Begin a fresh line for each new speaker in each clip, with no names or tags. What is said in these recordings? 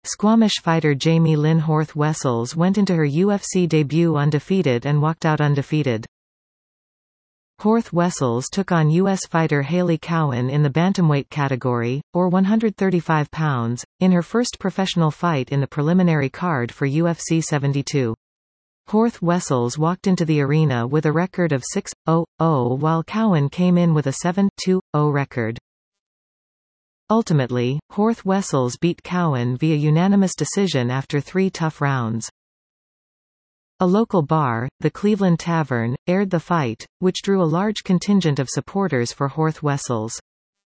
Squamish fighter Jamie Lynn Horth Wessels went into her UFC debut undefeated and walked out undefeated. Horth Wessels took on U.S. fighter Hailey Cowan in the bantamweight category, or 135 pounds, in her first professional fight in the preliminary card for UFC 72. Horth Wessels walked into the arena with a record of 6-0-0 while Cowan came in with a 7-2-0 record. Ultimately, Horth Wessels beat Cowan via unanimous decision after 3 tough rounds. A local bar, the Cleveland Tavern, aired the fight, which drew a large contingent of supporters for Horth Wessels.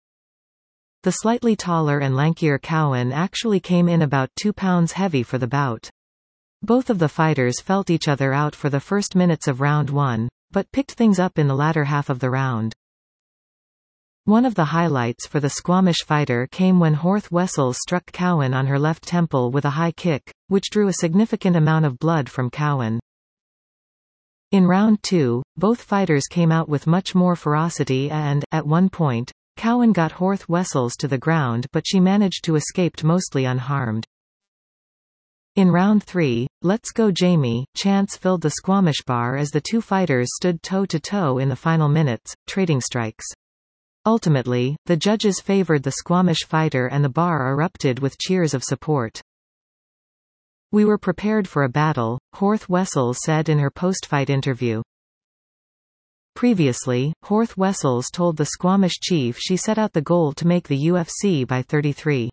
The slightly taller and lankier Cowan actually came in about 2 pounds heavy for the bout. Both of the fighters felt each other out for the first minutes of round 1, but picked things up in the latter half of the round. One of the highlights for the Squamish fighter came when Horth Wessels struck Cowan on her left temple with a high kick, which drew a significant amount of blood from Cowan. In round 2, both fighters came out with much more ferocity and, at one point, Cowan got Horth Wessels to the ground but she managed to escape mostly unharmed. In round 3, "Let's Go Jamie" chants filled the Squamish bar as the two fighters stood toe-to-toe in the final minutes, trading strikes. Ultimately, the judges favored the Squamish fighter and the bar erupted with cheers of support. "We were prepared for a battle," Horth Wessels said in her post-fight interview. Previously, Horth Wessels told the Squamish chief she set out the goal to make the UFC by 33.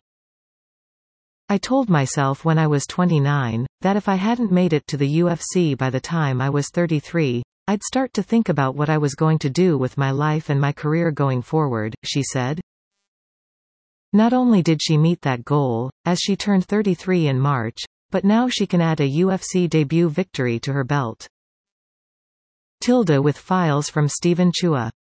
"I told myself when I was 29, that if I hadn't made it to the UFC by the time I was 33, I'd start to think about what I was going to do with my life and my career going forward," she said. Not only did she meet that goal, as she turned 33 in March, but now she can add a UFC debut victory to her belt. Tilda with files from Stephen Chua.